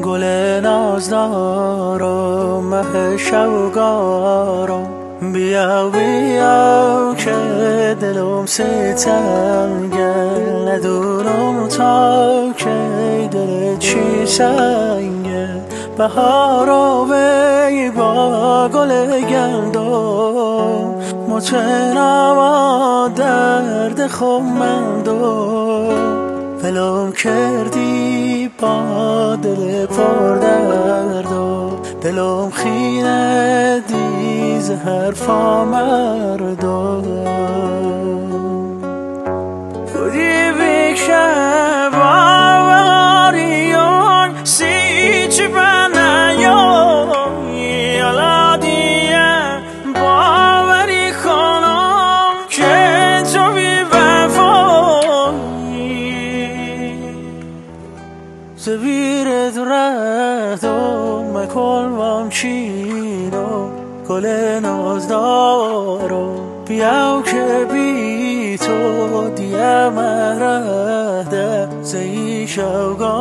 گل نازدارم مه شوگارم بیا بیا که دلم ستنگه ندونم تا که دل چی سنگه بهارا وی با گل گندم متنما درد خمندم ولم کردی با دل پر دردم دلم خینه دی زهر فا مردم خودی بکشه باوریون سی چی بنیون یالا دیه باوری کنم که تو بی وفایی زبیرت رفتم مکلمم چینم گل نازدارم بیاو که بی تو دیم رهده زی شوگارم